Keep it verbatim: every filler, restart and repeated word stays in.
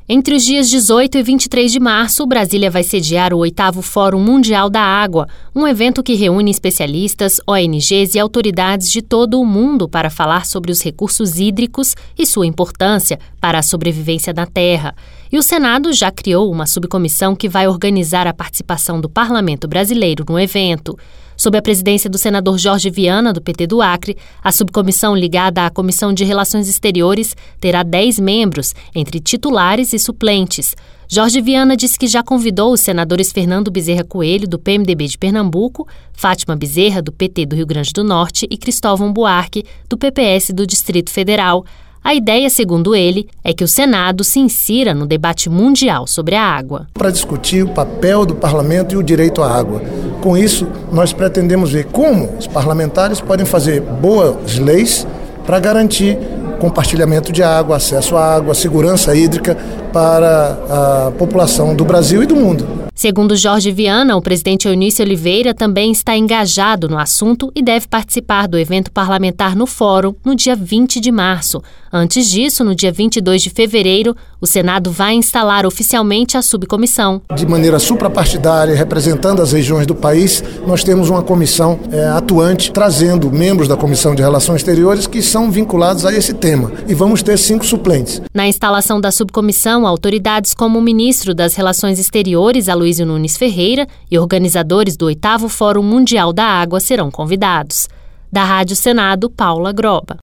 Entre os dias dezoito e vinte e três de março, Brasília vai sediar o oitavo Fórum Mundial da Água, um evento que reúne especialistas, O N Gs e autoridades de todo o mundo para falar sobre os recursos hídricos e sua importância para a sobrevivência da Terra. E o Senado já criou uma subcomissão que vai organizar a participação do Parlamento brasileiro no evento. Sob a presidência do senador Jorge Viana, do P T do Acre, a subcomissão ligada à Comissão de Relações Exteriores terá dez membros, entre titulares e suplentes. Jorge Viana disse que já convidou os senadores Fernando Bezerra Coelho, do P M D B de Pernambuco, Fátima Bezerra, do P T do Rio Grande do Norte e Cristóvão Buarque, do P P S do Distrito Federal. A ideia, segundo ele, é que o Senado se insira no debate mundial sobre a água. Para discutir o papel do parlamento e o direito à água. Com isso, nós pretendemos ver como os parlamentares podem fazer boas leis para garantir compartilhamento de água, acesso à água, segurança hídrica para a população do Brasil e do mundo. Segundo Jorge Viana, o presidente Eunício Oliveira também está engajado no assunto e deve participar do evento parlamentar no Fórum no dia vinte de março. Antes disso, no dia vinte e dois de fevereiro, o Senado vai instalar oficialmente a subcomissão. De maneira suprapartidária, representando as regiões do país, nós temos uma comissão é, atuante, trazendo membros da Comissão de Relações Exteriores que são vinculados a esse tema. E vamos ter cinco suplentes. Na instalação da subcomissão, autoridades como o ministro das Relações Exteriores, Aloysio Nunes Ferreira, e organizadores do oitavo Fórum Mundial da Água serão convidados. Da Rádio Senado, Paula Groba.